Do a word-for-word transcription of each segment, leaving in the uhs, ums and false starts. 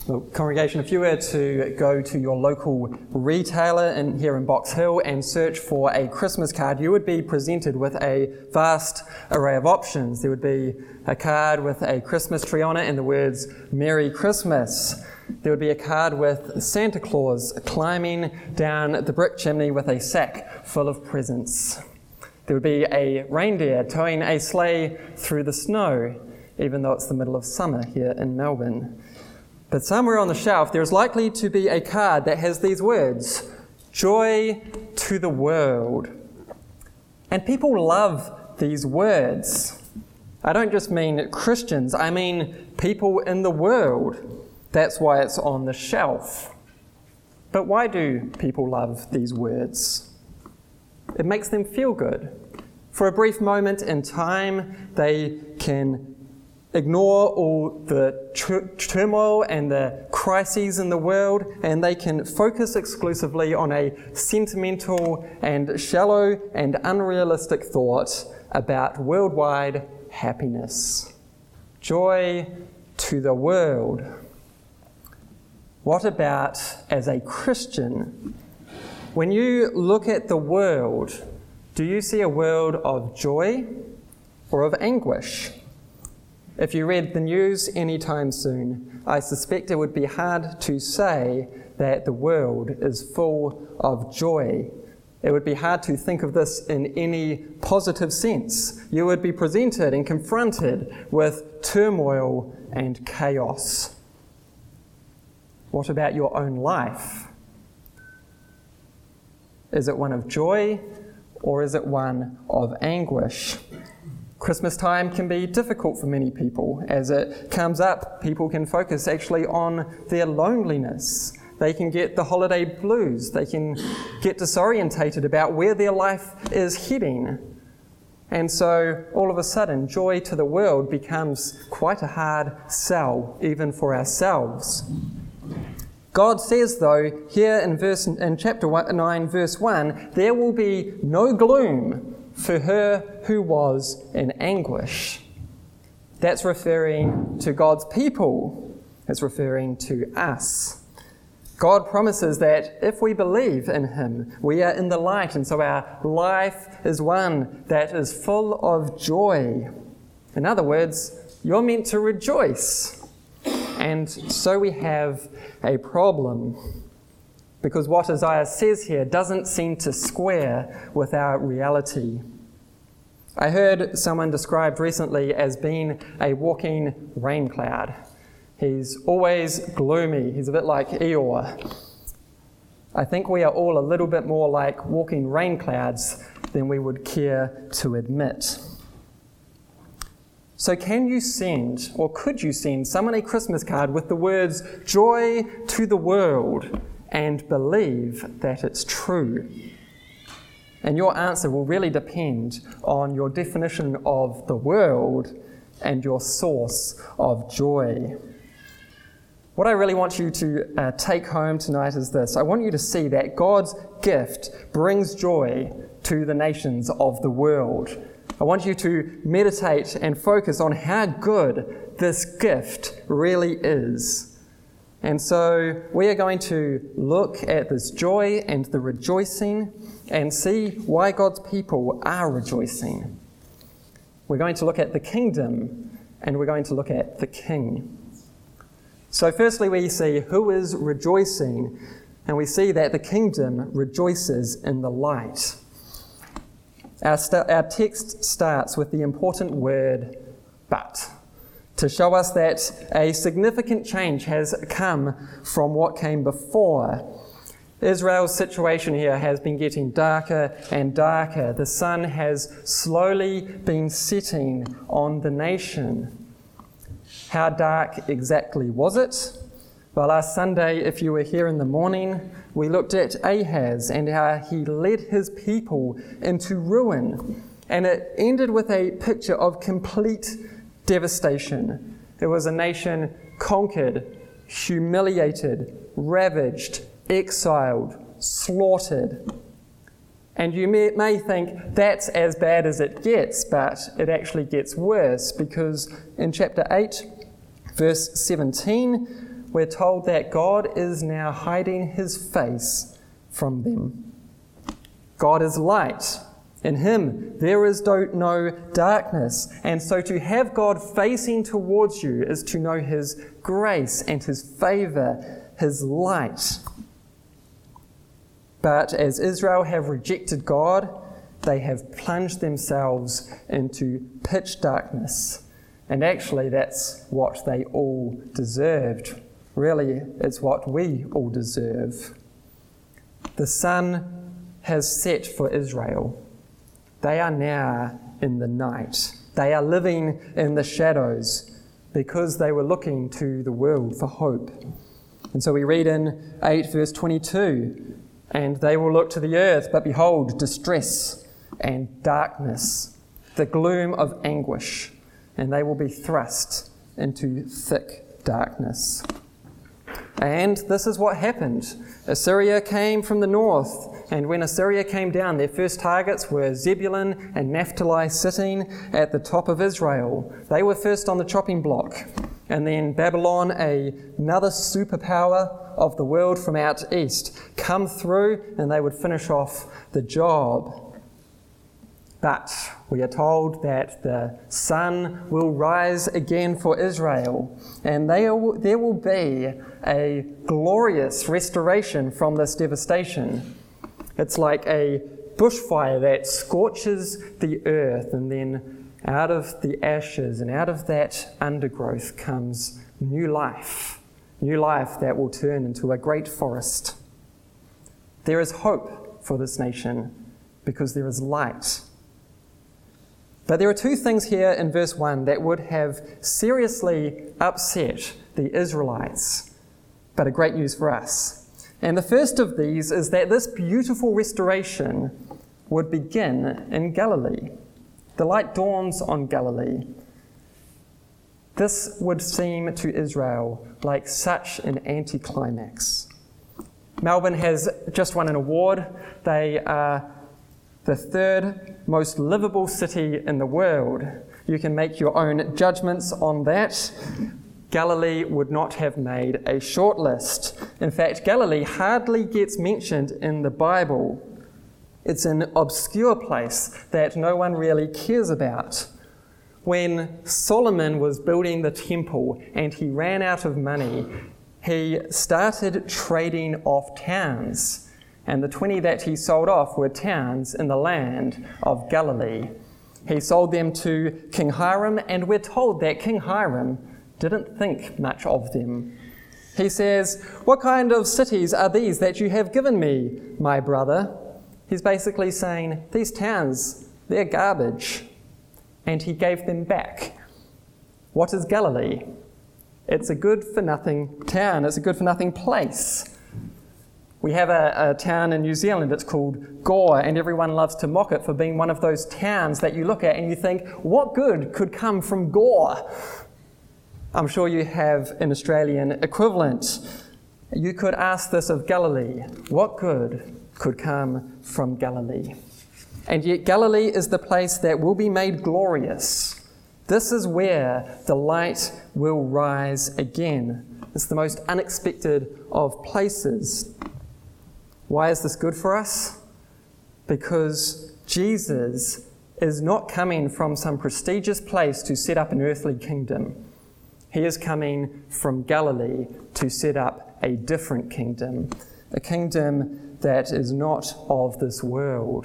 Well, congregation, if you were to go to your local retailer in, here in Box Hill and search for a Christmas card, you would be presented with a vast array of options. There would be a card with a Christmas tree on it and the words Merry Christmas. There would be a card with Santa Claus climbing down the brick chimney with a sack full of presents. There would be a reindeer towing a sleigh through the snow, even though it's the middle of summer here in Melbourne. But somewhere on the shelf, there's likely to be a card that has these words, Joy to the World. And people love these words. I don't just mean Christians, I mean people in the world. That's why it's on the shelf. But why do people love these words? It makes them feel good. For a brief moment in time, they can ignore all the tr- turmoil and the crises in the world, and they can focus exclusively on a sentimental and shallow and unrealistic thought about worldwide happiness. Joy to the world. What about as a Christian? When you look at the world, do you see a world of joy or of anguish? If you read the news anytime soon, I suspect it would be hard to say that the world is full of joy. It would be hard to think of this in any positive sense. You would be presented and confronted with turmoil and chaos. What about your own life? Is it one of joy or is it one of anguish? Christmas time can be difficult for many people. As it comes up, people can focus actually on their loneliness. They can get the holiday blues. They can get disorientated about where their life is heading. And so all of a sudden, joy to the world becomes quite a hard sell, even for ourselves. God says, though, here in verse in chapter nine, verse one, there will be no gloom for her who was in anguish. That's referring to God's people. It's referring to us. God promises that if we believe in Him, we are in the light, and so our life is one that is full of joy. In other words, you're meant to rejoice. And so we have a problem, because what Isaiah says here doesn't seem to square with our reality. I heard someone described recently as being a walking rain cloud. He's always gloomy. He's a bit like Eeyore. I think we are all a little bit more like walking rain clouds than we would care to admit. So can you send, or could you send, someone a Christmas card with the words, Joy to the World, and believe that it's true? And your answer will really depend on your definition of the world and your source of joy. What I really want you to uh, take home tonight is this. I want you to see that God's gift brings joy to the nations of the world. I want you to meditate and focus on how good this gift really is. And so we are going to look at this joy and the rejoicing and see why God's people are rejoicing. We're going to look at the kingdom and we're going to look at the king. So firstly we see who is rejoicing, and we see that the kingdom rejoices in the light. Our, st- our text starts with the important word but, to show us that a significant change has come from what came before. Israel's situation here has been getting darker and darker. The sun has slowly been setting on the nation. How dark exactly was it? Well, last Sunday, if you were here in the morning, we looked at Ahaz and how he led his people into ruin. And it ended with a picture of complete devastation. It was a nation conquered, humiliated, ravaged, exiled, slaughtered. And you may, may think that's as bad as it gets, but it actually gets worse, because in chapter eight, verse seventeen, we're told that God is now hiding his face from them. God is light. In him there is no darkness. And so to have God facing towards you is to know his grace and his favour, his light. But as Israel have rejected God, they have plunged themselves into pitch darkness. And actually that's what they all deserved. Really, it's what we all deserve. The sun has set for Israel. They are now in the night. They are living in the shadows because they were looking to the world for hope. And so we read in eight verse twenty-two, and they will look to the earth, but behold, distress and darkness, the gloom of anguish, and they will be thrust into thick darkness. And this is what happened. Assyria came from the north, and when Assyria came down, their first targets were Zebulun and Naphtali sitting at the top of Israel. They were first on the chopping block. And then Babylon, a, another superpower of the world from out east, come through and they would finish off the job. But we are told that the sun will rise again for Israel, and they are, there will be a glorious restoration from this devastation. It's like a bushfire that scorches the earth, and then out of the ashes and out of that undergrowth comes new life, new life that will turn into a great forest. There is hope for this nation because there is light. But there are two things here in verse one that would have seriously upset the Israelites, but are great news for us. And the first of these is that this beautiful restoration would begin in Galilee. The light dawns on Galilee. This would seem to Israel like such an anticlimax. Melbourne has just won an award. They are the third most livable city in the world. You can make your own judgments on that. Galilee would not have made a shortlist. In fact, Galilee hardly gets mentioned in the Bible. It's an obscure place that no one really cares about. When Solomon was building the temple and he ran out of money, he started trading off towns. And the twenty that he sold off were towns in the land of Galilee. He sold them to King Hiram, and we're told that King Hiram didn't think much of them. He says, "What kind of cities are these that you have given me, my brother?" He's basically saying, these towns, they're garbage. And he gave them back. What is Galilee? It's a good-for-nothing town. It's a good-for-nothing place. We have a, a town in New Zealand, it's called Gore, and everyone loves to mock it for being one of those towns that you look at and you think, what good could come from Gore? I'm sure you have an Australian equivalent. You could ask this of Galilee. What good could come from Galilee? And yet Galilee is the place that will be made glorious. This is where the light will rise again. It's the most unexpected of places. Why is this good for us? Because Jesus is not coming from some prestigious place to set up an earthly kingdom. He is coming from Galilee to set up a different kingdom, a kingdom that is not of this world.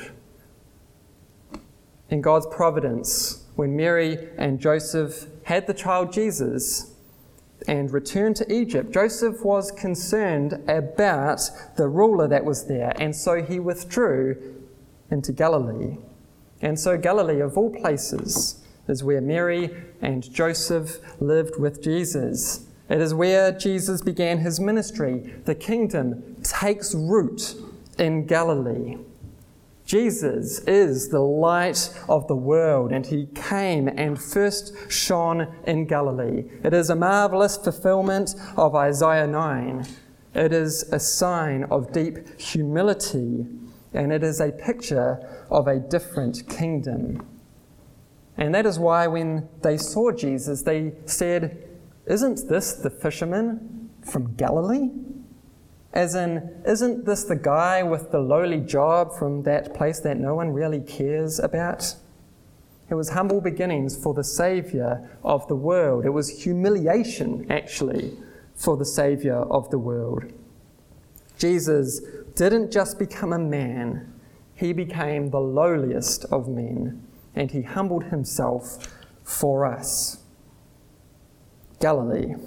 In God's providence, when Mary and Joseph had the child Jesus and returned to Egypt, Joseph was concerned about the ruler that was there, and so he withdrew into Galilee. And so Galilee, of all places, is where Mary and Joseph lived with Jesus. It is where Jesus began his ministry. The kingdom takes root in Galilee. Jesus is the light of the world, and he came and first shone in Galilee. It is a marvelous fulfillment of Isaiah nine. It is a sign of deep humility, and it is a picture of a different kingdom. And that is why when they saw Jesus, they said, "Isn't this the fisherman from Galilee? As in, isn't this the guy with the lowly job from that place that no one really cares about? It was humble beginnings for the Saviour of the world. It was humiliation, actually, for the Saviour of the world. Jesus didn't just become a man, he became the lowliest of men, and he humbled himself for us. Galilee.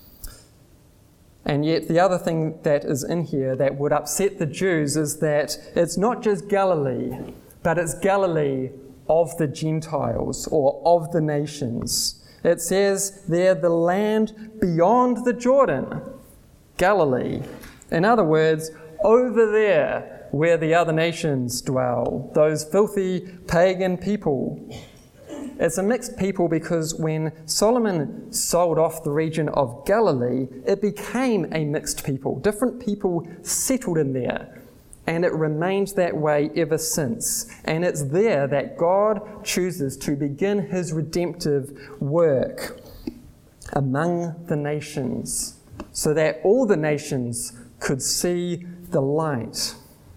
And yet the other thing that is in here that would upset the Jews is that it's not just Galilee, but it's Galilee of the Gentiles or of the nations. It says there, the land beyond the Jordan, Galilee. In other words, over there where the other nations dwell, those filthy pagan people. It's a mixed people because when Solomon sold off the region of Galilee, it became a mixed people. Different people settled in there, and it remained that way ever since. And it's there that God chooses to begin his redemptive work among the nations, so that all the nations could see the light.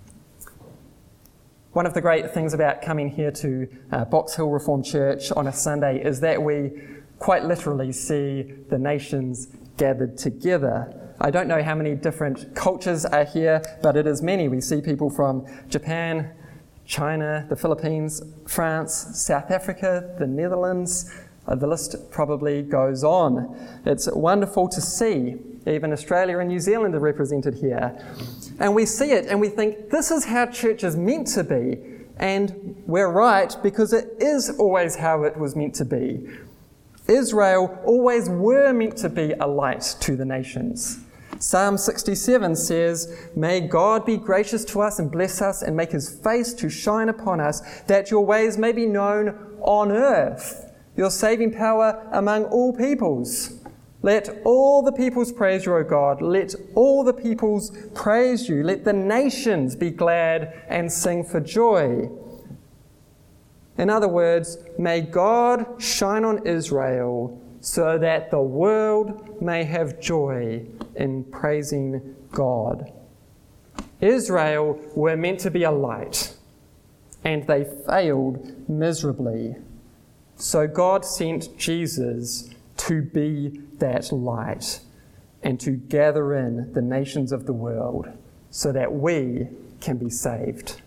One of the great things about coming here to uh, Box Hill Reformed Church on a Sunday is that we quite literally see the nations gathered together. I don't know how many different cultures are here, but it is many. We see people from Japan, China, the Philippines, France, South Africa, the Netherlands. Uh, the list probably goes on. It's wonderful to see. Even Australia and New Zealand are represented here. And we see it and we think, this is how church is meant to be. And we're right, because it is always how it was meant to be. Israel always were meant to be a light to the nations. Psalm sixty-seven says, "May God be gracious to us and bless us and make his face to shine upon us, that your ways may be known on earth, your saving power among all peoples. Let all the peoples praise you, O God. Let all the peoples praise you. Let the nations be glad and sing for joy." In other words, may God shine on Israel so that the world may have joy in praising God. Israel were meant to be a light, and they failed miserably. So God sent Jesus to be that light and to gather in the nations of the world so that we can be saved.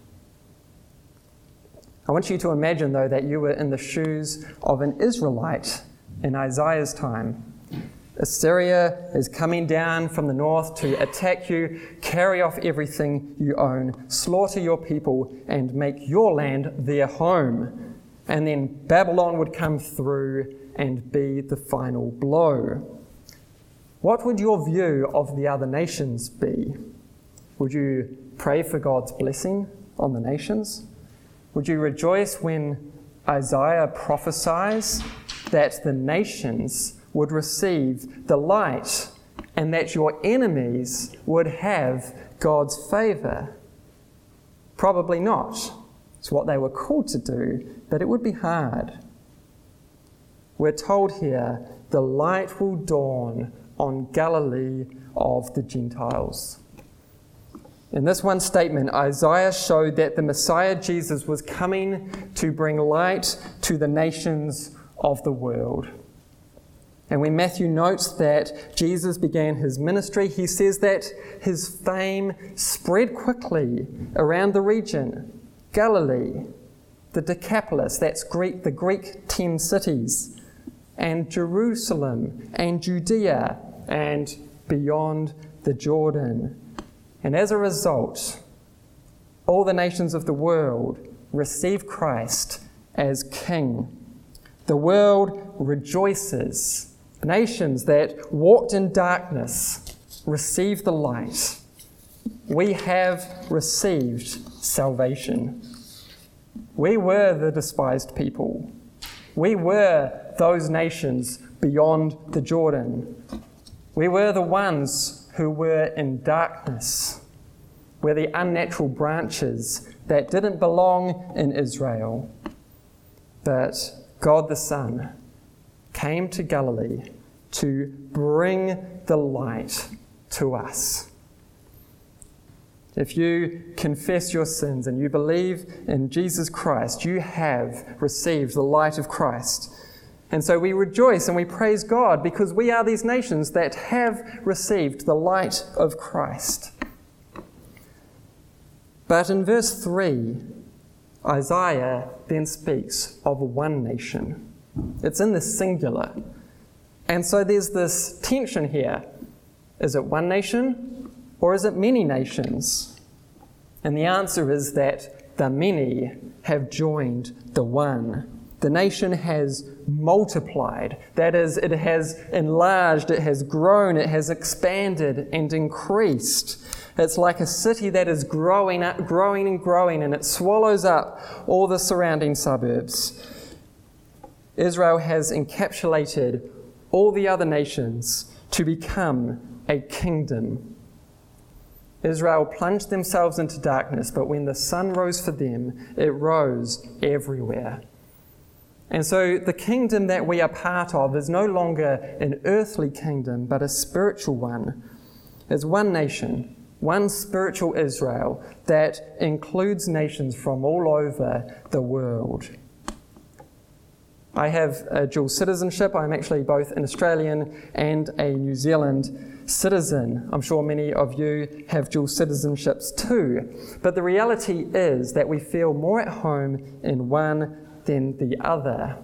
I want you to imagine, though, that you were in the shoes of an Israelite in Isaiah's time. Assyria is coming down from the north to attack you, carry off everything you own, slaughter your people, and make your land their home. And then Babylon would come through and be the final blow. What would your view of the other nations be? Would you pray for God's blessing on the nations? Would you rejoice when Isaiah prophesies that the nations would receive the light and that your enemies would have God's favour? Probably not. It's what they were called to do, but it would be hard. We're told here, the light will dawn on Galilee of the Gentiles. In this one statement, Isaiah showed that the Messiah Jesus was coming to bring light to the nations of the world. And when Matthew notes that Jesus began his ministry, he says that his fame spread quickly around the region. Galilee, the Decapolis, that's Greek, the Greek ten cities, and Jerusalem and Judea and beyond the Jordan. And as a result, all the nations of the world receive Christ as King. The world rejoices. Nations that walked in darkness receive the light. We have received salvation. We were the despised people. We were those nations beyond the Jordan. We were the ones who were in darkness. We're the unnatural branches that didn't belong in Israel. But God the Son came to Galilee to bring the light to us. If you confess your sins and you believe in Jesus Christ, you have received the light of Christ. And so we rejoice and we praise God because we are these nations that have received the light of Christ. But in verse three, Isaiah then speaks of one nation. It's in the singular. And so there's this tension here. Is it one nation or is it many nations? And the answer is that the many have joined the one. The nation has multiplied. That is, it has enlarged, it has grown, it has expanded and increased. It's like a city that is growing up, growing and growing, and it swallows up all the surrounding suburbs. Israel has encapsulated all the other nations to become a kingdom. Israel plunged themselves into darkness, but when the sun rose for them, it rose everywhere. And so the kingdom that we are part of is no longer an earthly kingdom, but a spiritual one. It's one nation, one spiritual Israel that includes nations from all over the world. I have a dual citizenship. I'm actually both an Australian and a New Zealand citizen. I'm sure many of you have dual citizenships too. But the reality is that we feel more at home in one than the other.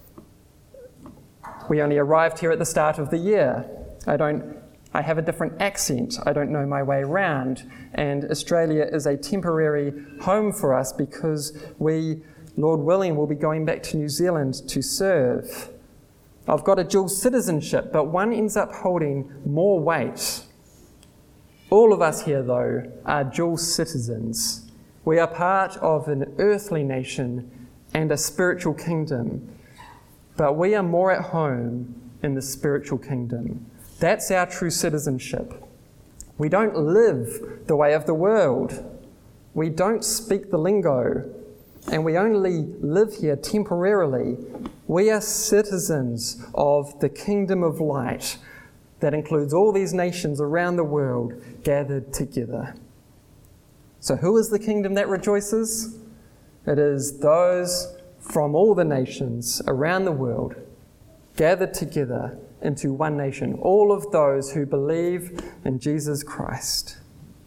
We only arrived here at the start of the year. I don't I have a different accent. I don't know my way around. And Australia is a temporary home for us because we, Lord willing, will be going back to New Zealand to serve. I've got a dual citizenship, but one ends up holding more weight. All of us here, though, are dual citizens. We are part of an earthly nation and a spiritual kingdom, but we are more at home in the spiritual kingdom. That's our true citizenship. We don't live the way of the world. We don't speak the lingo, and we only live here temporarily. We are citizens of the kingdom of light that includes all these nations around the world gathered together. So who is the kingdom that rejoices? It is those from all the nations around the world gathered together into one nation, all of those who believe in Jesus Christ.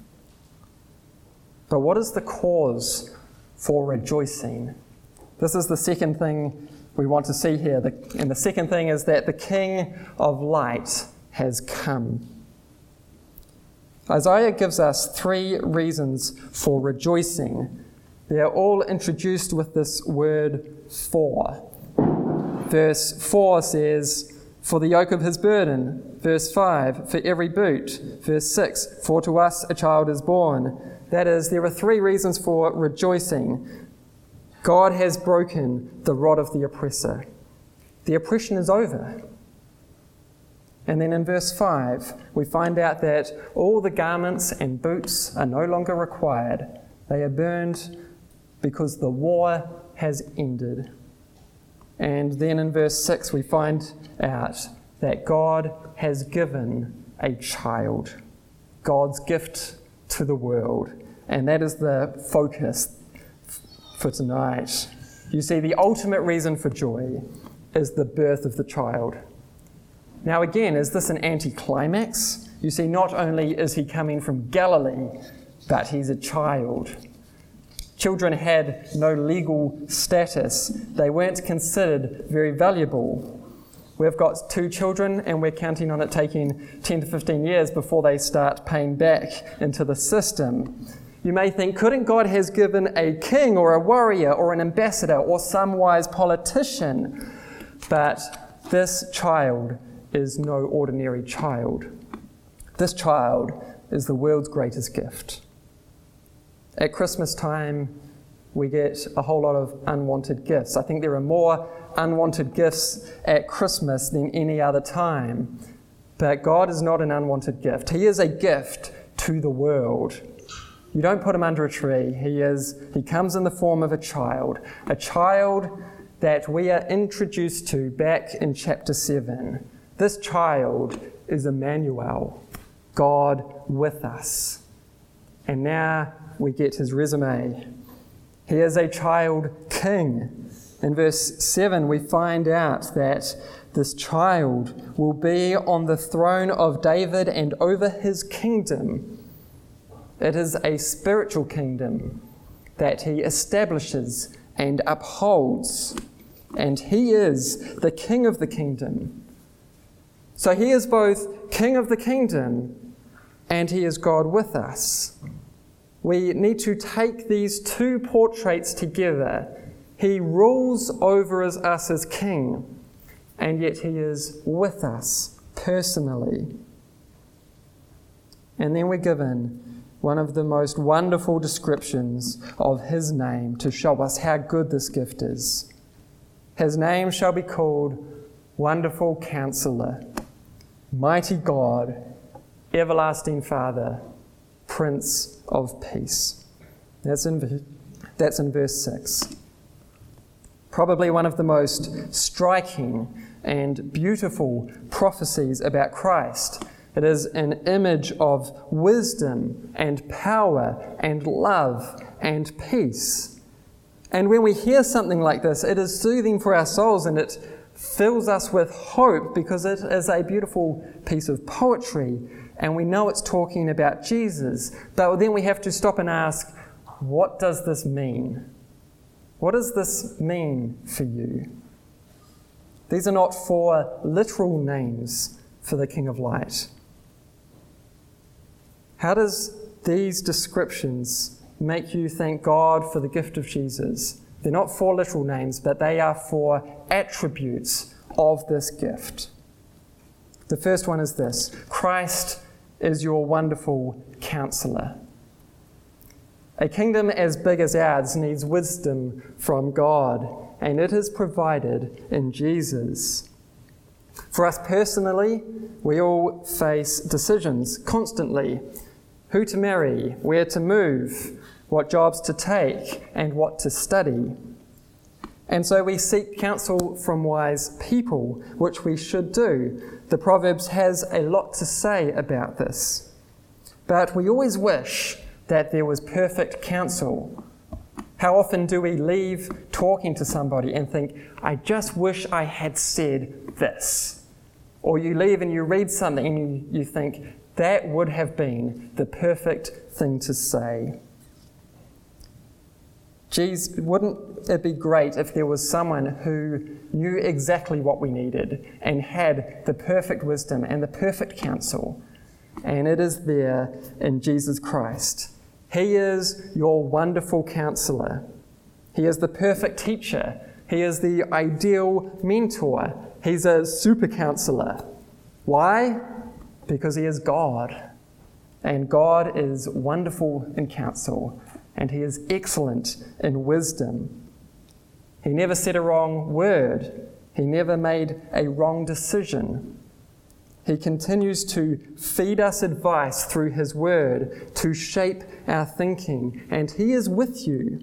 But what is the cause for rejoicing? This is the second thing we want to see here. The, and the second thing is that the King of Light has come. Isaiah gives us three reasons for rejoicing. They are all introduced with this word for. Verse four says, for the yoke of his burden. Verse five, for every boot. Verse six, for to us a child is born. That is, there are three reasons for rejoicing. God has broken the rod of the oppressor. The oppression is over. And then in verse five, we find out that all the garments and boots are no longer required. They are burned because the war has ended. And then in verse six, we find out that God has given a child, God's gift to the world. And that is the focus for tonight. You see, the ultimate reason for joy is the birth of the child. Now again, is this an anticlimax? You see, not only is he coming from Galilee, but he's a child. Children had no legal status. They weren't considered very valuable. We've got two children and we're counting on it taking ten to fifteen years before they start paying back into the system. You may think, couldn't God has given a king or a warrior or an ambassador or some wise politician? But this child is no ordinary child. This child is the world's greatest gift. At Christmas time, we get a whole lot of unwanted gifts. I think there are more unwanted gifts at Christmas than any other time. But God is not an unwanted gift. He is a gift to the world. You don't put him under a tree. He is. He comes in the form of a child, a child that we are introduced to back in chapter seven. This child is Emmanuel. God with us. And now we get his resume. He is a child king. In verse seven, we find out that this child will be on the throne of David and over his kingdom. It is a spiritual kingdom that he establishes and upholds. And he is the king of the kingdom. So he is both king of the kingdom and he is God with us. We need to take these two portraits together. He rules over us as king, and yet he is with us personally. And then we're given one of the most wonderful descriptions of his name to show us how good this gift is. His name shall be called Wonderful Counselor, Mighty God, Everlasting Father, Prince of Peace. That's in, that's in verse six. Probably one of the most striking and beautiful prophecies about Christ. It is an image of wisdom and power and love and peace. And when we hear something like this, it is soothing for our souls and it fills us with hope because it is a beautiful piece of poetry and we know it's talking about Jesus. But then we have to stop and ask, what does this mean? What does this mean for you? These are not four literal names for the King of Light. How does these descriptions make you thank God for the gift of Jesus? They're not four literal names, but they are four attributes of this gift. The first one is this: Christ is your wonderful counselor. A kingdom as big as ours needs wisdom from God, and it is provided in Jesus. For us personally, we all face decisions constantly: who to marry, where to move, what jobs to take, and what to study. And so we seek counsel from wise people, which we should do. The Proverbs has a lot to say about this. But we always wish that there was perfect counsel. How often do we leave talking to somebody and think, I just wish I had said this? Or you leave and you read something and you, you think, that would have been the perfect thing to say. Geez, wouldn't it be great if there was someone who knew exactly what we needed and had the perfect wisdom and the perfect counsel? And it is there in Jesus Christ. He is your wonderful counselor. He is the perfect teacher. He is the ideal mentor. He's a super counselor. Why? Because he is God. And God is wonderful in counsel. And he is excellent in wisdom. He never said a wrong word. He never made a wrong decision. He continues to feed us advice through his word, to shape our thinking, and he is with you.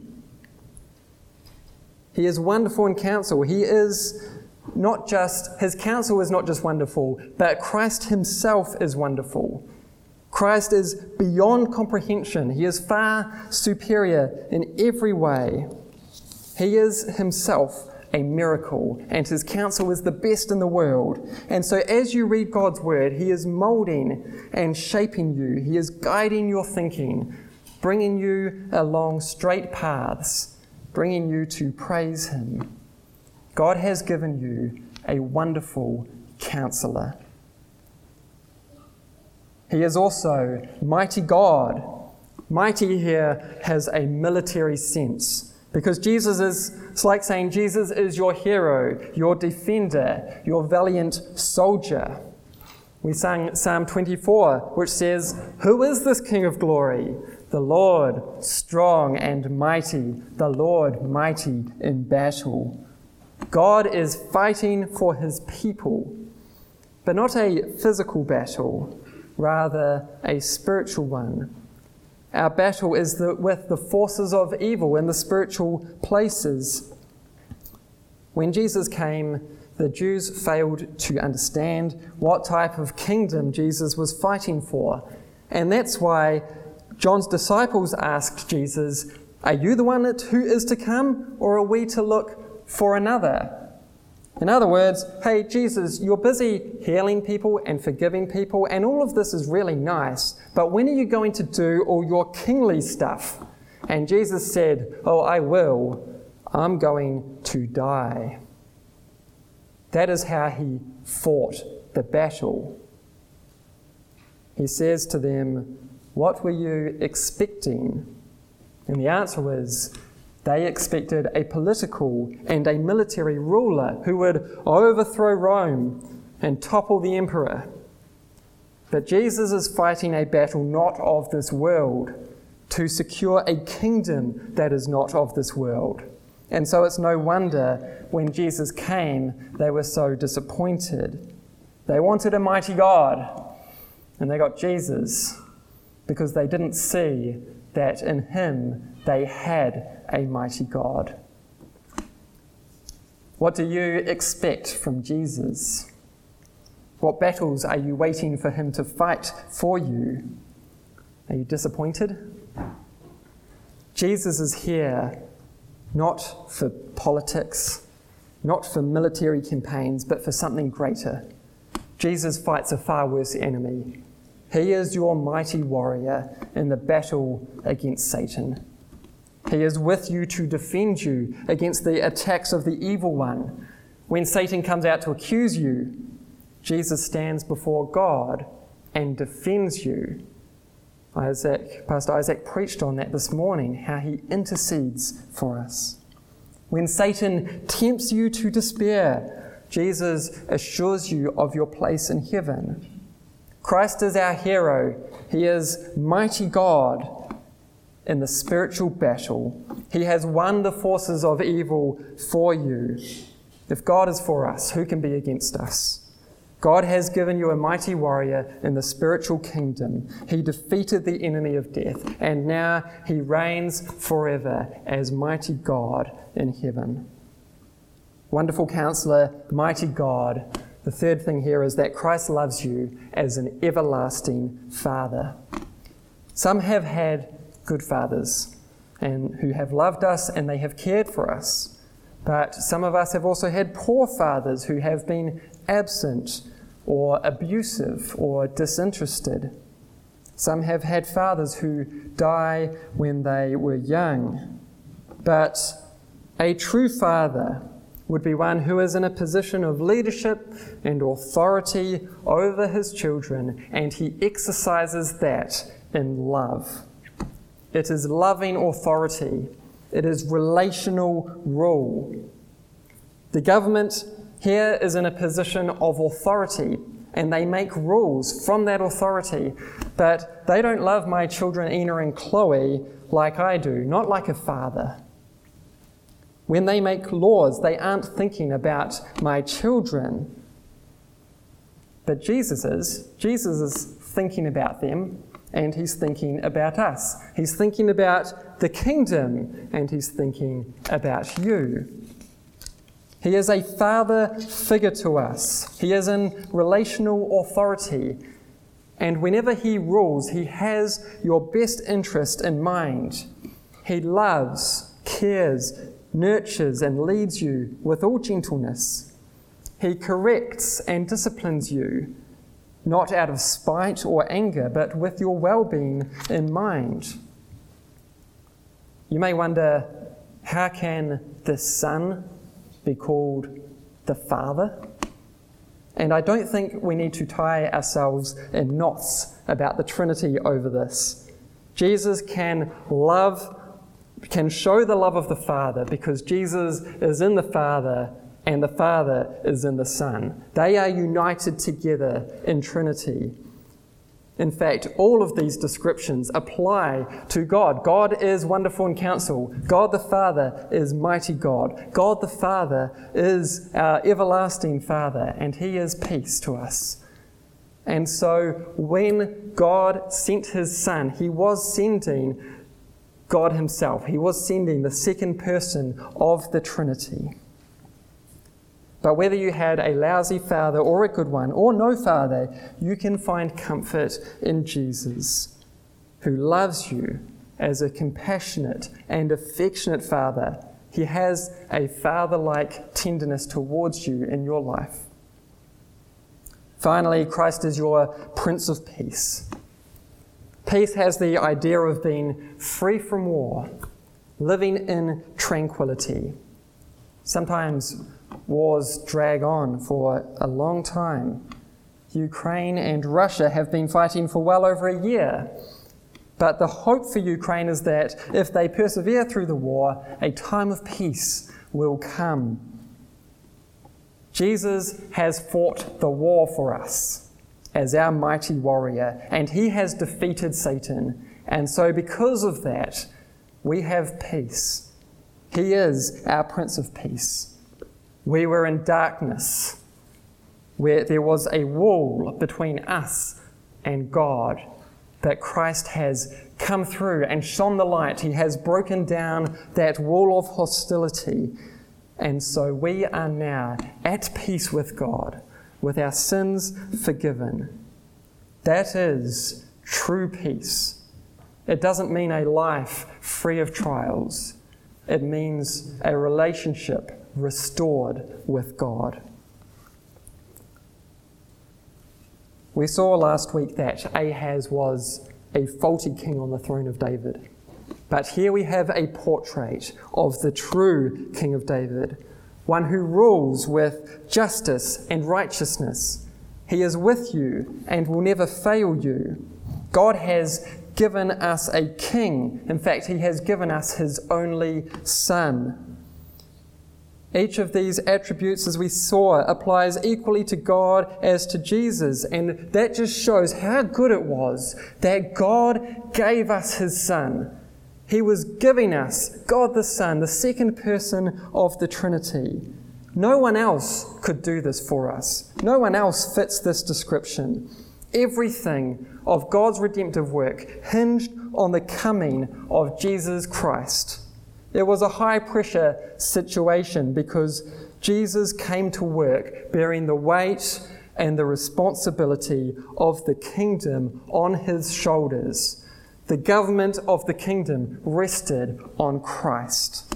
He is wonderful in counsel. He is not just, his counsel is not just wonderful, but Christ himself is wonderful. Christ is beyond comprehension. He is far superior in every way. He is himself a miracle, and his counsel is the best in the world. And so as you read God's word, he is molding and shaping you. He is guiding your thinking, bringing you along straight paths, bringing you to praise him. God has given you a wonderful counselor. He is also mighty God. Mighty here has a military sense. Because Jesus is, it's like saying Jesus is your hero, your defender, your valiant soldier. We sang Psalm twenty-four, which says, "Who is this King of glory? The Lord, strong and mighty, the Lord mighty in battle." God is fighting for his people, but not a physical battle, rather a spiritual one. Our battle is the, with the forces of evil in the spiritual places. When Jesus came the Jews failed to understand what type of kingdom Jesus was fighting for. And that's why John's disciples asked Jesus, "Are you the one who is to come, or are we to look for another?" In other words, hey, Jesus, you're busy healing people and forgiving people, and all of this is really nice, but when are you going to do all your kingly stuff? And Jesus said, "Oh, I will. I'm going to die." That is how he fought the battle. He says to them, "What were you expecting?" And the answer was, they expected a political and a military ruler who would overthrow Rome and topple the emperor. But Jesus is fighting a battle not of this world to secure a kingdom that is not of this world. And so it's no wonder when Jesus came, they were so disappointed. They wanted a mighty God, and they got Jesus because they didn't see that in him they had a mighty God. What do you expect from Jesus? What battles are you waiting for him to fight for you? Are you disappointed? Jesus is here not for politics, not for military campaigns, but for something greater. Jesus fights a far worse enemy. He is your mighty warrior in the battle against Satan. He is with you to defend you against the attacks of the evil one. When Satan comes out to accuse you, Jesus stands before God and defends you. Isaac, Pastor Isaac preached on that this morning, how he intercedes for us. When Satan tempts you to despair, Jesus assures you of your place in heaven. Christ is our hero. He is mighty God in the spiritual battle. He has won the forces of evil for you. If God is for us, who can be against us? God has given you a mighty warrior in the spiritual kingdom. He defeated the enemy of death, and now he reigns forever as mighty God in heaven. Wonderful Counselor, mighty God. The third thing here is that Christ loves you as an everlasting Father. Some have had good fathers and who have loved us and they have cared for us. But some of us have also had poor fathers who have been absent or abusive or disinterested. Some have had fathers who die when they were young. But a true father would be one who is in a position of leadership and authority over his children, and he exercises that in love. It is loving authority. It is relational rule. The government here is in a position of authority, and they make rules from that authority, but they don't love my children Ina and Chloe like I do, not like a father. When they make laws, they aren't thinking about my children. But Jesus is. Jesus is thinking about them, and he's thinking about us. He's thinking about the kingdom, and he's thinking about you. He is a father figure to us. He is in relational authority. And whenever he rules, he has your best interest in mind. He loves, cares, nurtures and leads you with all gentleness. He corrects and disciplines you, not out of spite or anger, but with your well-being in mind. You may wonder, how can the Son be called the Father? And I don't think we need to tie ourselves in knots about the Trinity over this. Jesus can love can show the love of the Father because Jesus is in the Father and the Father is in the Son. They are united together in Trinity. In fact, all of these descriptions apply to God. God is wonderful in counsel. God the Father is mighty God. God the Father is our everlasting Father, and he is peace to us. And so when God sent his Son, he was sending God himself. He was sending the second person of the Trinity. But whether you had a lousy father or a good one, or no father, you can find comfort in Jesus, who loves you as a compassionate and affectionate father. He has a father-like tenderness towards you in your life. Finally, Christ is your Prince of Peace. Peace has the idea of being free from war, living in tranquility. Sometimes wars drag on for a long time. Ukraine and Russia have been fighting for well over a year. But the hope for Ukraine is that if they persevere through the war, a time of peace will come. Jesus has fought the war for us as our mighty warrior, and he has defeated Satan. And so because of that, we have peace. He is our Prince of Peace. We were in darkness, where there was a wall between us and God, but Christ has come through and shone the light. He has broken down that wall of hostility. And so we are now at peace with God, with our sins forgiven. That is true peace. It doesn't mean a life free of trials. It means a relationship restored with God. We saw last week that Ahaz was a faulty king on the throne of David. But here we have a portrait of the true King of David, one who rules with justice and righteousness. He is with you and will never fail you. God has given us a king. In fact, he has given us his only son. Each of these attributes, as we saw, applies equally to God as to Jesus. And that just shows how good it was that God gave us his Son. He was giving us God the Son, the second person of the Trinity. No one else could do this for us. No one else fits this description. Everything of God's redemptive work hinged on the coming of Jesus Christ. It was a high-pressure situation because Jesus came to work bearing the weight and the responsibility of the kingdom on his shoulders. The government of the kingdom rested on Christ.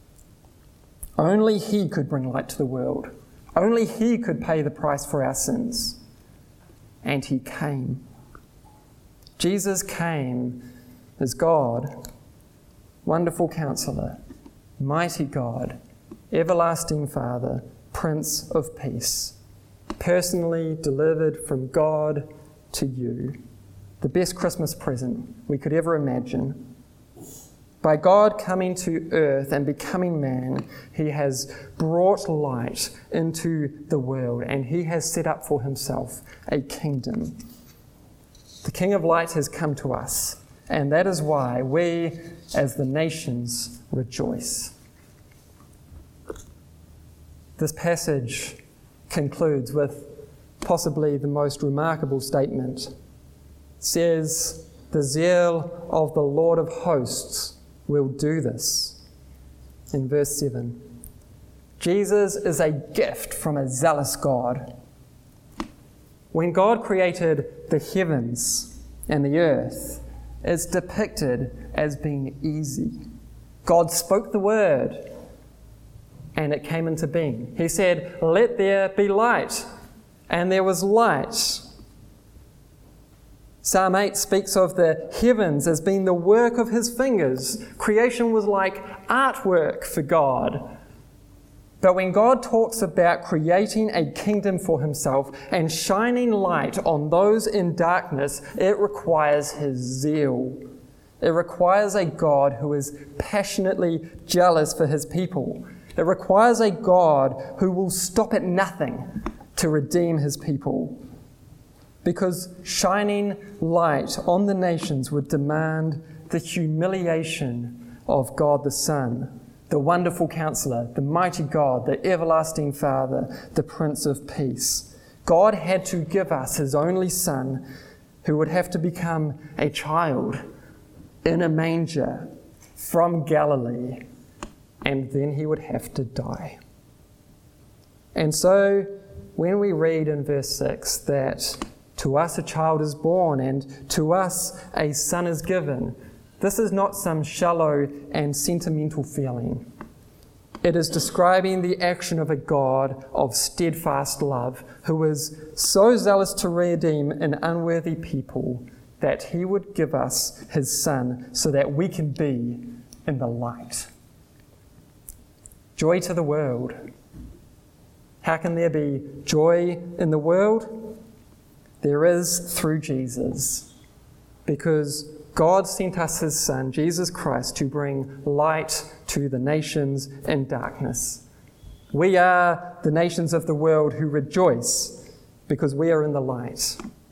Only he could bring light to the world. Only he could pay the price for our sins. And he came. Jesus came as God, Wonderful Counselor, Mighty God, Everlasting Father, Prince of Peace, personally delivered from God to you. The best Christmas present we could ever imagine. By God coming to earth and becoming man, he has brought light into the world, and he has set up for himself a kingdom. The King of Light has come to us, and that is why we, as the nations, rejoice. This passage concludes with possibly the most remarkable statement. It says, "The zeal of the Lord of hosts will do this." In verse seven, Jesus is a gift from a zealous God. When God created the heavens and the earth, it's depicted as being easy. God spoke the word, and it came into being. He said, "Let there be light," and there was light. Psalm eight speaks of the heavens as being the work of his fingers. Creation was like artwork for God. But when God talks about creating a kingdom for himself and shining light on those in darkness, it requires his zeal. It requires a God who is passionately jealous for his people. It requires a God who will stop at nothing to redeem his people. Because shining light on the nations would demand the humiliation of God the Son, the Wonderful Counselor, the Mighty God, the Everlasting Father, the Prince of Peace. God had to give us his only Son, who would have to become a child in a manger from Galilee, and then he would have to die. And so when we read in verse six that to us a child is born and to us a son is given, this is not some shallow and sentimental feeling. It is describing the action of a God of steadfast love who is so zealous to redeem an unworthy people that he would give us his Son so that we can be in the light. Joy to the world. How can there be joy in the world? There is through Jesus, because God sent us his Son, Jesus Christ, to bring light to the nations in darkness. We are the nations of the world who rejoice because we are in the light.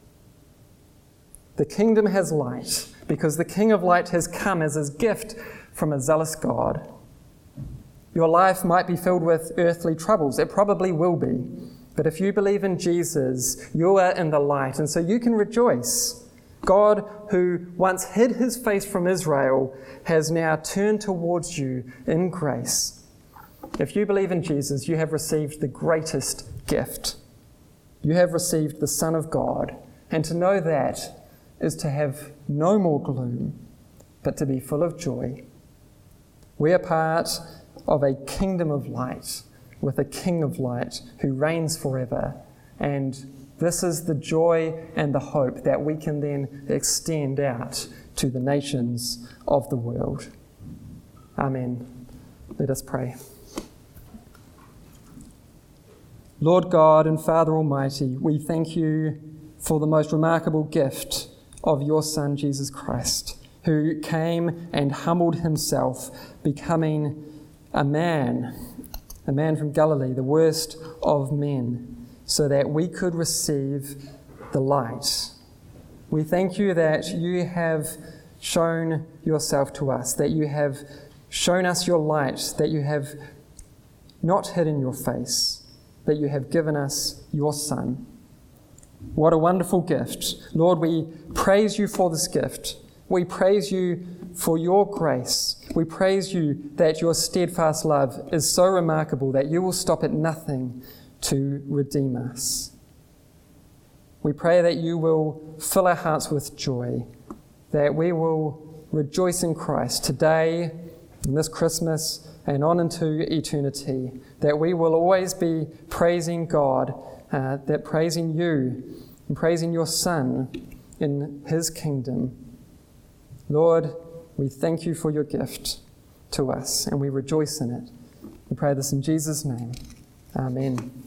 The kingdom has light because the King of Light has come as his gift from a zealous God. Your life might be filled with earthly troubles. It probably will be. But if you believe in Jesus, you are in the light, and so you can rejoice. God, who once hid his face from Israel, has now turned towards you in grace. If you believe in Jesus, you have received the greatest gift. You have received the Son of God. And to know that is to have no more gloom, but to be full of joy. We are part of a kingdom of light, with a King of Light who reigns forever. And this is the joy and the hope that we can then extend out to the nations of the world. Amen. Let us pray. Lord God and Father Almighty, we thank you for the most remarkable gift of your Son, Jesus Christ, who came and humbled himself, becoming a man, a man from Galilee, the worst of men, so that we could receive the light. We thank you that you have shown yourself to us, that you have shown us your light, that you have not hidden your face, but you have given us your Son. What a wonderful gift. Lord, we praise you for this gift. We praise you for your grace. We praise you that your steadfast love is so remarkable that you will stop at nothing to redeem us. We pray that you will fill our hearts with joy, that we will rejoice in Christ today, in this Christmas, and on into eternity, that we will always be praising God, uh, that praising you and praising your Son in his kingdom. Lord, we thank you for your gift to us, and we rejoice in it. We pray this in Jesus' name. Amen.